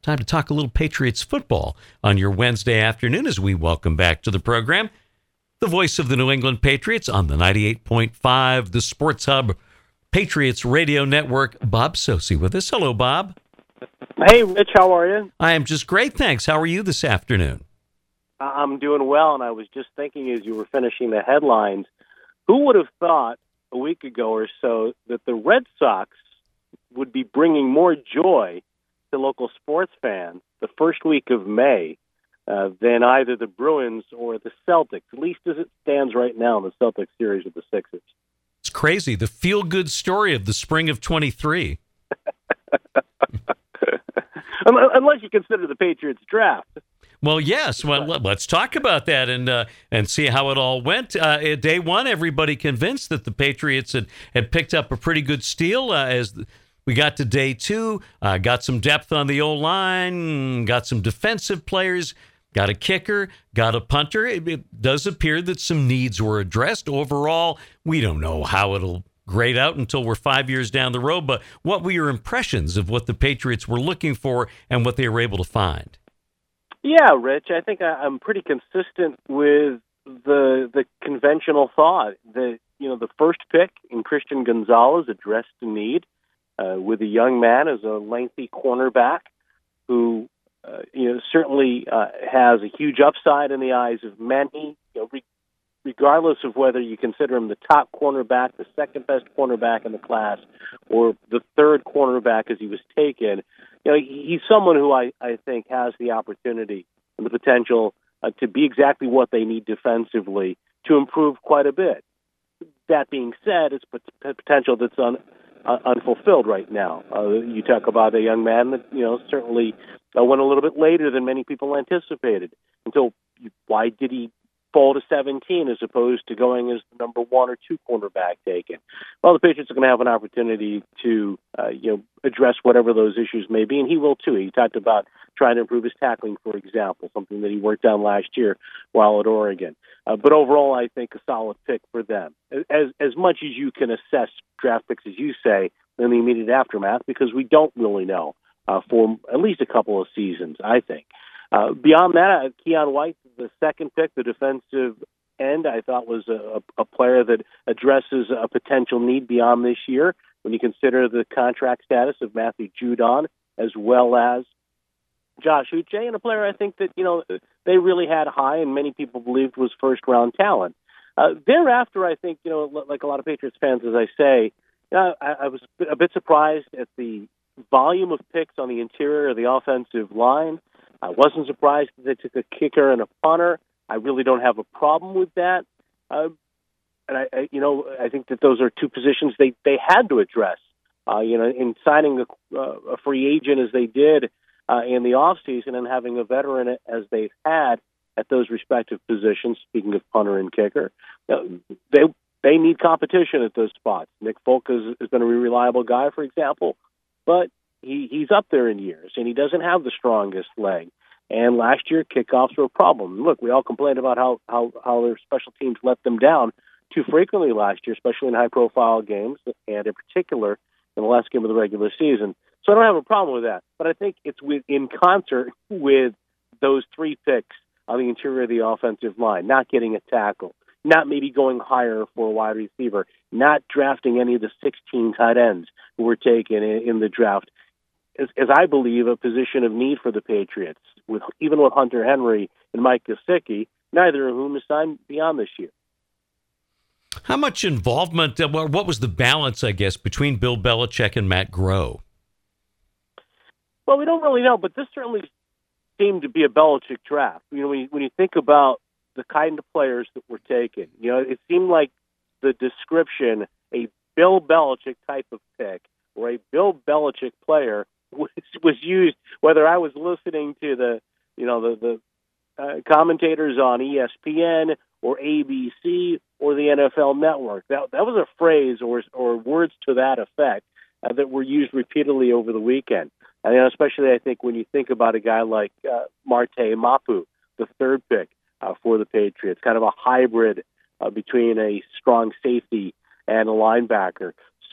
Time to talk a little Patriots football on your Wednesday afternoon as we welcome back to the program the voice of the New England Patriots on the 98.5, the Sports Hub Patriots Radio Network. Bob Socci with us. Hello, Bob. Hey, Rich, how are you? I am just great, thanks. How are you this afternoon? I'm doing well, and I was just thinking as you were finishing the headlines, who would have thought a week ago or so that the Red Sox would be bringing more joy to local sports fans the first week of May than either the Bruins or the Celtics, at least as it stands right now in the Celtics series with the Sixers. It's crazy. The feel-good story of the spring of 23. Unless you consider the Patriots draft. Well, yes. Well, let's talk about that and see how it all went. Day one, everybody convinced that the Patriots had picked up a pretty good steal as we got to day two, got some depth on the O-line, got some defensive players, got a kicker, got a punter. It does appear that some needs were addressed. Overall, we don't know how it'll grade out until we're 5 years down the road, but what were your impressions of what the Patriots were looking for and what they were able to find? Yeah, Rich, I think I'm pretty consistent with the conventional thought that, the first pick in Christian Gonzalez addressed the need. With a young man as a lengthy cornerback who, certainly has a huge upside in the eyes of many, regardless of whether you consider him the top cornerback, the second best cornerback in the class, or the third cornerback as he was taken. He's someone who I think has the opportunity and the potential to be exactly what they need defensively to improve quite a bit. That being said, it's potential that's unfulfilled right now. You talk about a young man that certainly went a little bit later than many people anticipated. Why did he fall to 17 as opposed to going as the number 1 or 2 cornerback taken? Well, the Patriots are going to have an opportunity to address whatever those issues may be, and he will too. He talked about trying to improve his tackling, for example, something that he worked on last year while at Oregon. But overall, I think a solid pick for them. As much as you can assess draft picks, as you say, in the immediate aftermath, because we don't really know for at least a couple of seasons, I think. Beyond that, Keon White, the second pick, the defensive end, I thought was a player that addresses a potential need beyond this year when you consider the contract status of Matthew Judon as well as Josh Uche, and a player I think that, they really had high and many people believed was first-round talent. Thereafter, I think, like a lot of Patriots fans, as I say, I was a bit surprised at the volume of picks on the interior of the offensive line. I wasn't surprised that they took a kicker and a punter. I really don't have a problem with that. And I think that those are two positions they had to address. In signing a free agent as they did in the offseason and having a veteran as they've had at those respective positions, speaking of punter and kicker, they need competition at those spots. Nick Folk has been a reliable guy, for example, but he's up there in years, and he doesn't have the strongest leg. And last year, kickoffs were a problem. Look, we all complained about how their special teams let them down too frequently last year, especially in high-profile games, and in particular in the last game of the regular season. So I don't have a problem with that. But I think it's in concert with those three picks on the interior of the offensive line, not getting a tackle, not maybe going higher for a wide receiver, not drafting any of the 16 tight ends who were taken in the draft, as I believe a position of need for the Patriots, even with Hunter Henry and Mike Gesicki, neither of whom is signed beyond this year. How much involvement, what was the balance, I guess, between Bill Belichick and Matt Groh? Well, we don't really know, but this certainly seemed to be a Belichick draft. When you think about the kind of players that were taken, it seemed like the description, a Bill Belichick type of pick or a Bill Belichick player was used, whether I was listening to the commentators on ESPN or ABC or the NFL Network. That was a phrase or words to that effect that were used repeatedly over the weekend. And especially, I think, when you think about a guy like Marte Mapu, the third pick for the Patriots, kind of a hybrid between a strong safety and a linebacker.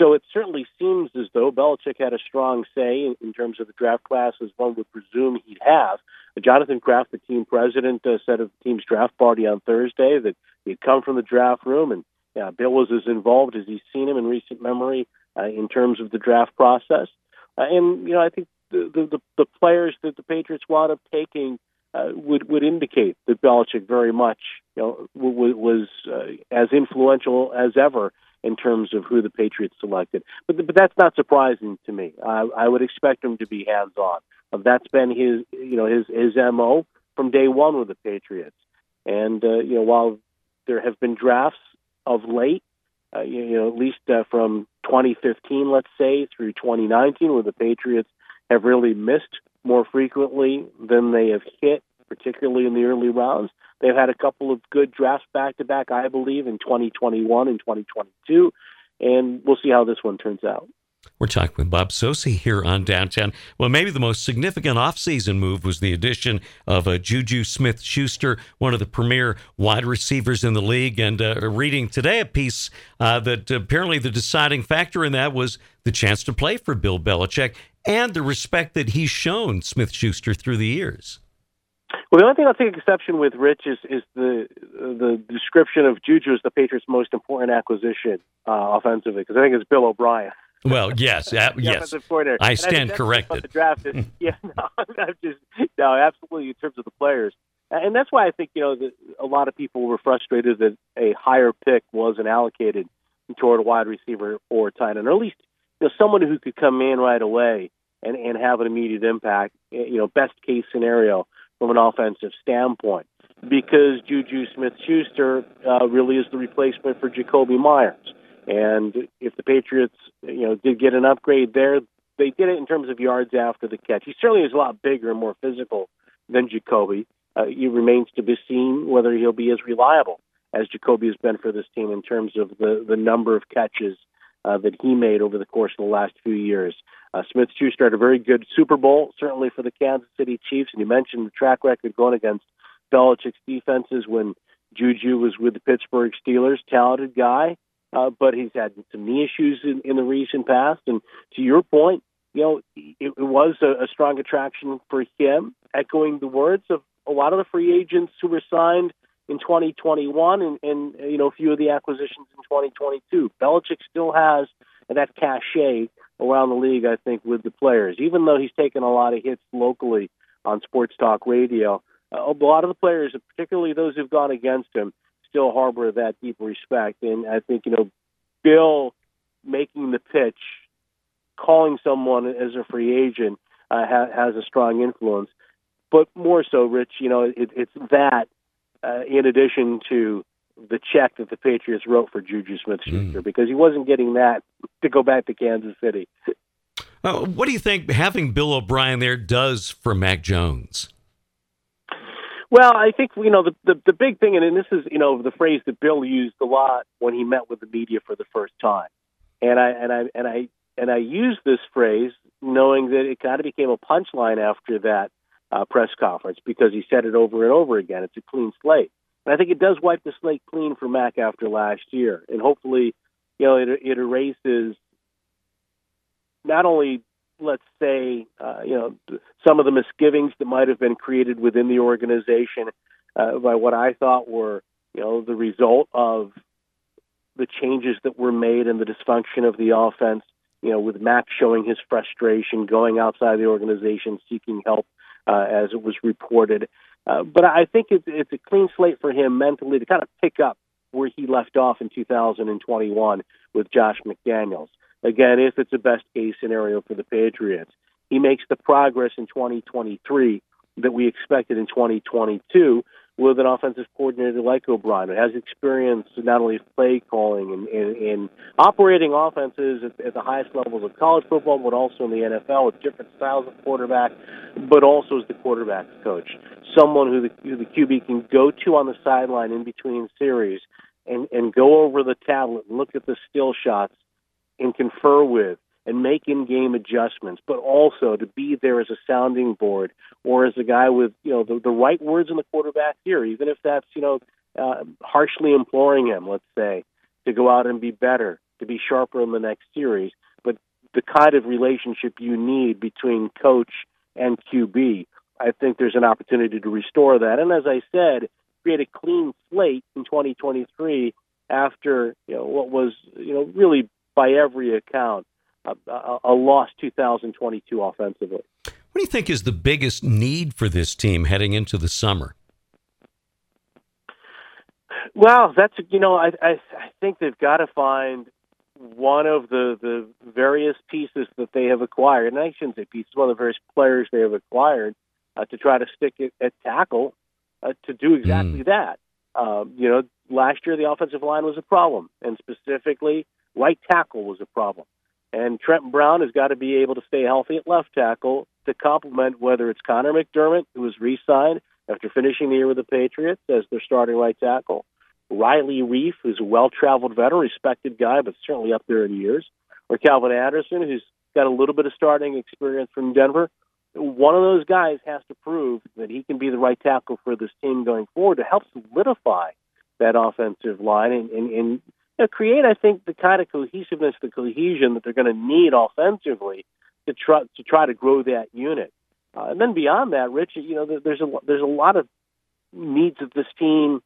So it certainly seems as though Belichick had a strong say in terms of the draft class, as one would presume he'd have. Jonathan Kraft, the team president, said of the team's draft party on Thursday that he'd come from the draft room, and Bill was as involved as he's seen him in recent memory in terms of the draft process. And I think the players that the Patriots wound up taking would indicate that Belichick very much was as influential as ever in terms of who the Patriots selected. But that's not surprising to me. I would expect him to be hands-on. That's been his MO from day one with the Patriots. And while there have been drafts of late, at least from 2015, let's say, through 2019, where the Patriots have really missed more frequently than they have hit, particularly in the early rounds. They've had a couple of good drafts back-to-back, I believe, in 2021 and 2022, and we'll see how this one turns out. We're talking with Bob Socci here on Downtown. Well, maybe the most significant offseason move was the addition of Juju Smith-Schuster, one of the premier wide receivers in the league. And reading today a piece that apparently the deciding factor in that was the chance to play for Bill Belichick and the respect that he's shown Smith-Schuster through the years. Well, the only thing I'll take exception with, Rich, is the description of Juju as the Patriots' most important acquisition offensively, because I think it's Bill O'Brien. Well, yes, yes, I stand corrected. The draft is, absolutely in terms of the players, and that's why I think a lot of people were frustrated that a higher pick wasn't allocated toward a wide receiver or tight end, or at least someone who could come in right away and have an immediate impact. Best case scenario from an offensive standpoint, because Juju Smith-Schuster really is the replacement for Jakobi Meyers. And if the Patriots, did get an upgrade there, they did it in terms of yards after the catch. He certainly is a lot bigger and more physical than Jakobi. It remains to be seen whether he'll be as reliable as Jakobi has been for this team in terms of the number of catches that he made over the course of the last few years. Smith-Schuster had a very good Super Bowl, certainly for the Kansas City Chiefs. And you mentioned the track record going against Belichick's defenses when Juju was with the Pittsburgh Steelers. Talented guy. But he's had some knee issues in the recent past. And to your point, it was a strong attraction for him, echoing the words of a lot of the free agents who were signed in 2021 and a few of the acquisitions in 2022. Belichick still has that cachet around the league, I think, with the players. Even though he's taken a lot of hits locally on sports talk radio, a lot of the players, particularly those who've gone against him, still harbor that deep respect. And I think, Bill making the pitch, calling someone as a free agent has a strong influence. But more so, Rich, it's that in addition to the check that the Patriots wrote for Juju Smith-Schuster, because he wasn't getting that to go back to Kansas City. What do you think having Bill O'Brien there does for Mac Jones? Well, I think the big thing, and this is the phrase that Bill used a lot when he met with the media for the first time, and I use this phrase knowing that it kind of became a punchline after that press conference, because he said it over and over again. It's a clean slate, and I think it does wipe the slate clean for Mac after last year, and hopefully, it erases not only, let's say, some of the misgivings that might have been created within the organization by what I thought were, the result of the changes that were made and the dysfunction of the offense, with Mac showing his frustration, going outside the organization, seeking help, as it was reported. But I think it's a clean slate for him mentally to kind of pick up where he left off in 2021 with Josh McDaniels. Again, if it's a best-case scenario for the Patriots, he makes the progress in 2023 that we expected in 2022 with an offensive coordinator like O'Brien, who has experience not only play calling and operating offenses at the highest levels of college football, but also in the NFL with different styles of quarterback, but also as the quarterback's coach, someone who the QB can go to on the sideline in between series and go over the tablet and look at the still shots and confer with and make in-game adjustments, but also to be there as a sounding board or as a guy with, the right words in the quarterback's ear, even if that's, harshly imploring him, let's say, to go out and be better to be sharper in the next series, but the kind of relationship you need between coach and QB, I think there's an opportunity to restore that. And as I said, create a clean slate in 2023 after what was really by every account a lost 2022 offensively. What do you think is the biggest need for this team heading into the summer? Well, that's I think they've got to find one of the various pieces that they have acquired, and I shouldn't say pieces, one of the various players they have acquired to try to stick it at tackle to do exactly that. Last year the offensive line was a problem, and specifically right tackle was a problem. And Trenton Brown has got to be able to stay healthy at left tackle to complement whether it's Connor McDermott, who was re-signed after finishing the year with the Patriots as their starting right tackle, Riley Reif, who's a well-traveled veteran, respected guy, but certainly up there in years, or Calvin Anderson, who's got a little bit of starting experience from Denver. One of those guys has to prove that he can be the right tackle for this team going forward to help solidify that offensive line and create, I think, the kind of cohesiveness, the cohesion that they're going to need offensively to try to grow that unit. And then beyond that, Rich, there's a lot of needs that this team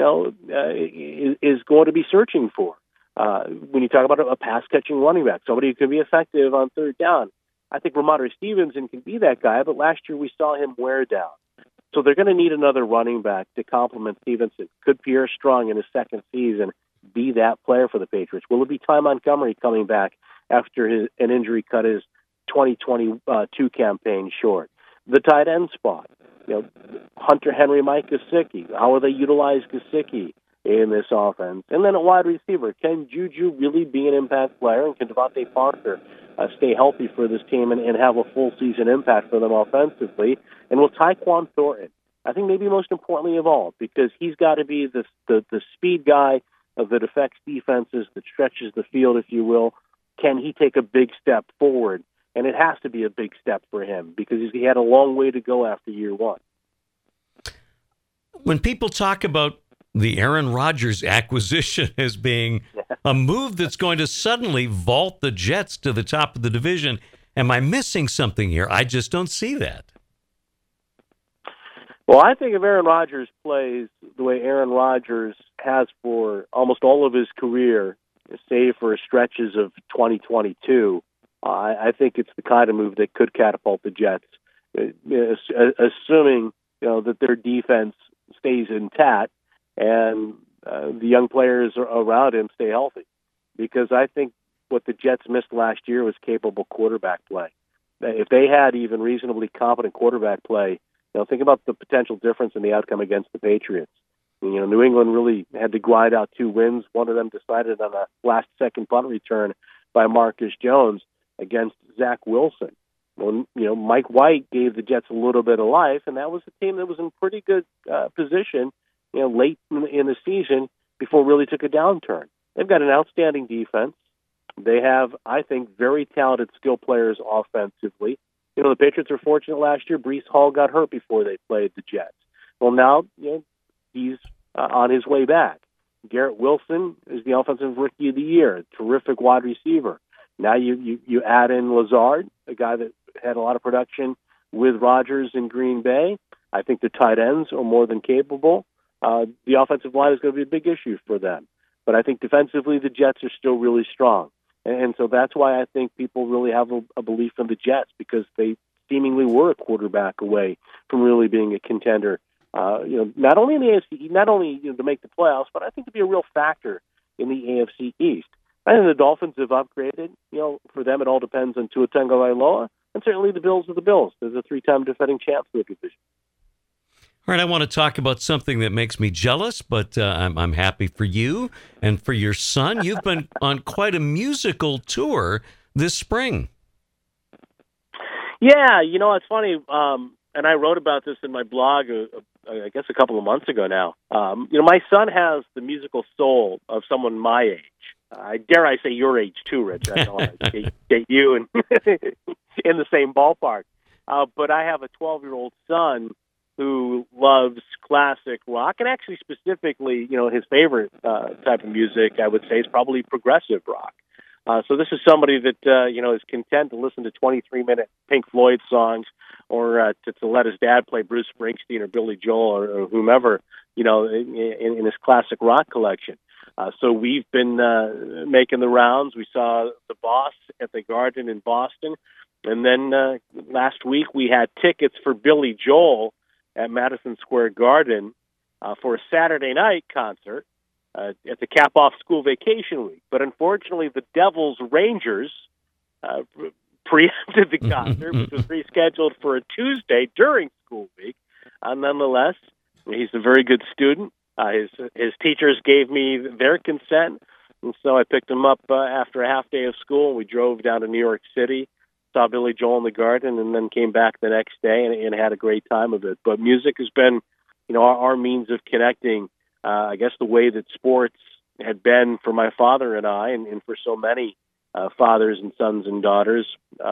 is going to be searching for. When you talk about a pass-catching running back, somebody who can be effective on third down, I think Ramondre Stevenson can be that guy, but last year we saw him wear down. So they're going to need another running back to complement Stevenson. Could Pierre Strong in his second season be that player for the Patriots? Will it be Ty Montgomery coming back after an injury cut his 2022 campaign short? The tight end spot. Hunter Henry, Mike Gesicki. How will they utilize Gesicki in this offense? And then at wide receiver, can Juju really be an impact player? And can Devontae Parker stay healthy for this team and have a full season impact for them offensively? And will Tyquan Thornton, I think maybe most importantly of all, because he's got to be the speed guy that affects defenses, that stretches the field, if you will. Can he take a big step forward? And it has to be a big step for him because he had a long way to go after year one. When people talk about the Aaron Rodgers acquisition as being a move that's going to suddenly vault the Jets to the top of the division, am I missing something here? I just don't see that. Well, I think if Aaron Rodgers plays the way Aaron Rodgers has for almost all of his career, save for stretches of 2022, I think it's the kind of move that could catapult the Jets, assuming that their defense stays intact and the young players around him stay healthy. Because I think what the Jets missed last year was capable quarterback play. If they had even reasonably competent quarterback play, think about the potential difference in the outcome against the Patriots. New England really had to grind out 2 wins. One of them decided on a last-second punt return by Marcus Jones against Zach Wilson. Well, Mike White gave the Jets a little bit of life, and that was a team that was in pretty good position, late in the season before it really took a downturn. They've got an outstanding defense. They have, I think, very talented skill players offensively. The Patriots were fortunate last year. Breece Hall got hurt before they played the Jets. Well, now he's on his way back. Garrett Wilson is the Offensive Rookie of the Year, terrific wide receiver. Now you add in Lazard, a guy that had a lot of production with Rodgers in Green Bay. I think the tight ends are more than capable. The offensive line is going to be a big issue for them. But I think defensively the Jets are still really strong. And so that's why I think people really have a belief in the Jets, because they seemingly were a quarterback away from really being a contender. Not only in the AFC, not only to make the playoffs, but I think to be a real factor in the AFC East. I think the Dolphins have upgraded. For them, it all depends on Tua Tagovailoa, and certainly the Bills are the Bills. They're the 3-time defending champs of the division. All right, I want to talk about something that makes me jealous, but I'm happy for you and for your son. You've been on quite a musical tour this spring. Yeah, it's funny, and I wrote about this in my blog, I guess a couple of months ago now. My son has the musical soul of someone my age. Dare I say your age too, Rich. I don't want to date you in the same ballpark. But I have a 12-year-old son who loves classic rock, and actually specifically, his favorite type of music, I would say, is probably progressive rock. So this is somebody that, is content to listen to 23-minute Pink Floyd songs, or to let his dad play Bruce Springsteen or Billy Joel or whomever, in his classic rock collection. So we've been making the rounds. We saw the Boss at the Garden in Boston. And then last week we had tickets for Billy Joel at Madison Square Garden for a Saturday night concert at the cap-off school vacation week. But unfortunately, the Devils Rangers preempted the concert, which was rescheduled for a Tuesday during school week. Nonetheless, he's a very good student. His teachers gave me their consent, and so I picked him up after a half day of school, and we drove down to New York City, saw Billy Joel in the Garden, and then came back the next day and had a great time of it. But music has been, our means of connecting, I guess the way that sports had been for my father and I, and for so many fathers and sons and daughters,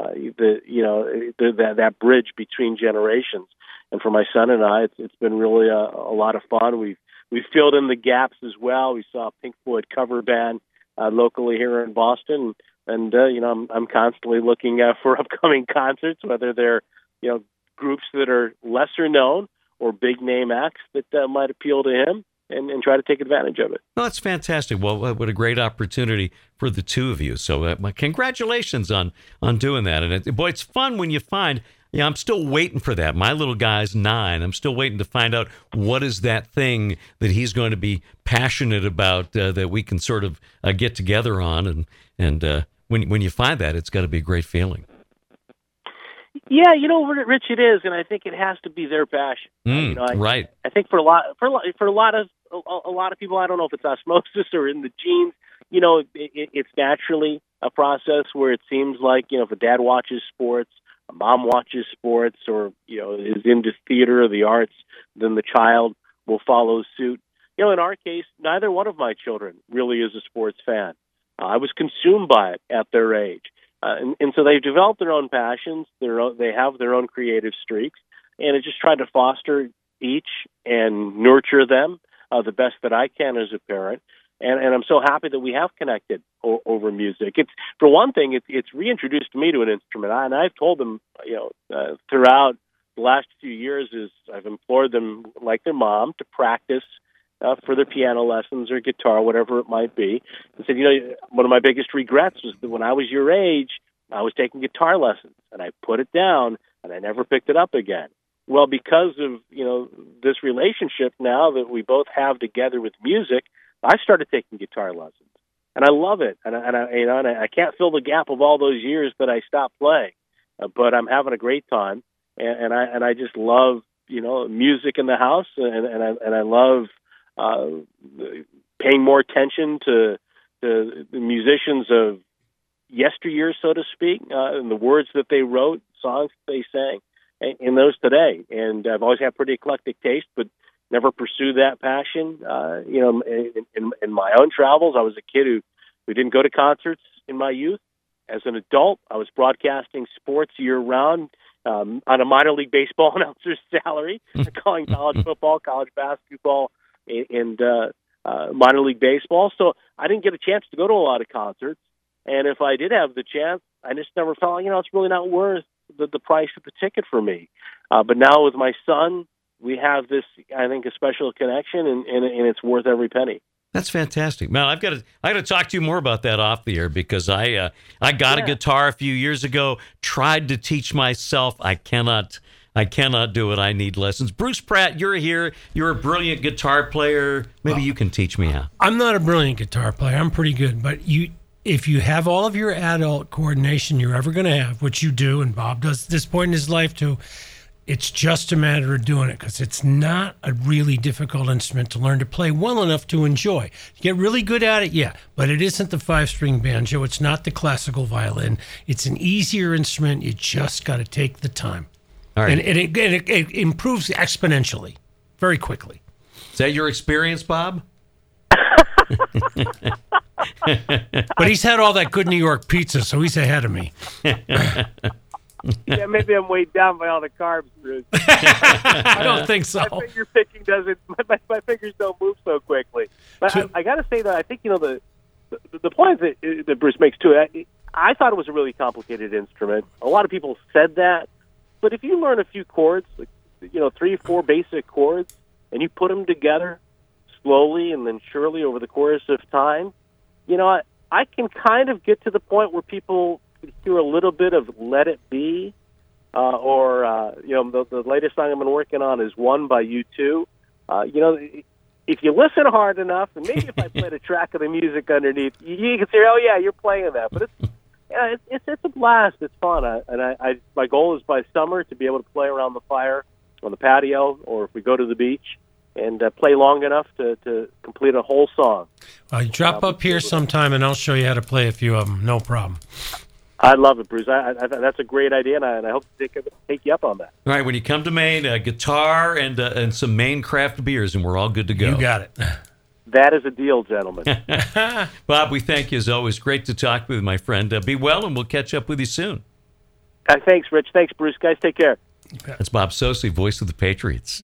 that bridge between generations. And for my son and I, it's been really a lot of fun. We've filled in the gaps as well. We saw a Pink Floyd cover band locally here in Boston, and I'm constantly looking for upcoming concerts, whether they're groups that are lesser known or big name acts that might appeal to him, and try to take advantage of it. Well, that's fantastic. Well, what a great opportunity for the two of you. So congratulations on doing that. And it's fun when you find. Yeah, I'm still waiting for that. My little guy's 9. I'm still waiting to find out what is that thing that he's going to be passionate about that we can sort of get together on. And when you find that, it's got to be a great feeling. Yeah, Rich, it is, and I think it has to be their passion. Right. I think for a lot of people, I don't know if it's osmosis or in the genes. It's naturally a process where it seems like if a dad watches sports, a mom watches sports, or is into theater or the arts, then the child will follow suit. In our case, neither one of my children really is a sports fan. I was consumed by it at their age, and so they've developed their own passions. They have their own creative streaks, and I just try to foster each and nurture them the best that I can as a parent. And I'm so happy that we have connected over music. It's, for one thing, it's reintroduced me to an instrument. And I've told them, throughout the last few years, is I've implored them, like their mom, to practice for their piano lessons or guitar, whatever it might be. And said, one of my biggest regrets was that when I was your age, I was taking guitar lessons, and I put it down, and I never picked it up again. Well, because of this relationship now that we both have together with music, I started taking guitar lessons, and I love it. And I can't fill the gap of all those years that I stopped playing, but I'm having a great time, and I just love music in the house, and I love paying more attention to the musicians of yesteryear, so to speak, and the words that they wrote, songs that they sang, in those today. And I've always had pretty eclectic taste, but never pursued that passion. In my own travels, I was a kid who didn't go to concerts in my youth. As an adult, I was broadcasting sports year-round on a minor league baseball announcer's salary, calling college football, college basketball, and minor league baseball. So I didn't get a chance to go to a lot of concerts. And if I did have the chance, I just never felt, it's really not worth the price of the ticket for me. But now with my son, we have this, I think, a special connection, and it's worth every penny. That's fantastic, man. I got to talk to you more about that off the air, because I got a guitar a few years ago. Tried to teach myself. I cannot do it. I need lessons. Bruce Pratt, you're here. You're a brilliant guitar player. Maybe you can teach me how. I'm not a brilliant guitar player. I'm pretty good, but if you have all of your adult coordination you're ever going to have, which you do, and Bob does at this point in his life too. It's just a matter of doing it, because it's not a really difficult instrument to learn to play well enough to enjoy. You get really good at it, yeah, but it isn't the 5-string banjo. It's not the classical violin. It's an easier instrument. You just got to take the time. All right. And it improves exponentially, very quickly. Is that your experience, Bob? But he's had all that good New York pizza, so he's ahead of me. Yeah, maybe I'm weighed down by all the carbs, Bruce. I don't think so. My finger picking doesn't. My fingers don't move so quickly. But I got to say that I think the point that Bruce makes too. I thought it was a really complicated instrument. A lot of people said that, but if you learn a few chords, like 3 or 4 basic chords, and you put them together slowly and then surely over the course of time, I can kind of get to the point where people hear a little bit of "Let It Be," or the latest song I've been working on is "One" by U2. If you listen hard enough, and maybe if I played a track of the music underneath, you can say, "Oh yeah, you're playing that." But it's a blast. It's fun, and my goal is by summer to be able to play around the fire on the patio, or if we go to the beach, and play long enough to complete a whole song. You drop up here sometime, and I'll show you how to play a few of them. No problem. I love it, Bruce. That's a great idea, and I hope to take you up on that. All right, when you come to Maine, guitar and some Maine craft beers, and we're all good to go. You got it. That is a deal, gentlemen. Bob, we thank you as always. Great to talk with you, my friend. Be well, and we'll catch up with you soon. Thanks, Rich. Thanks, Bruce. Guys, take care. That's Bob Socci, voice of the Patriots.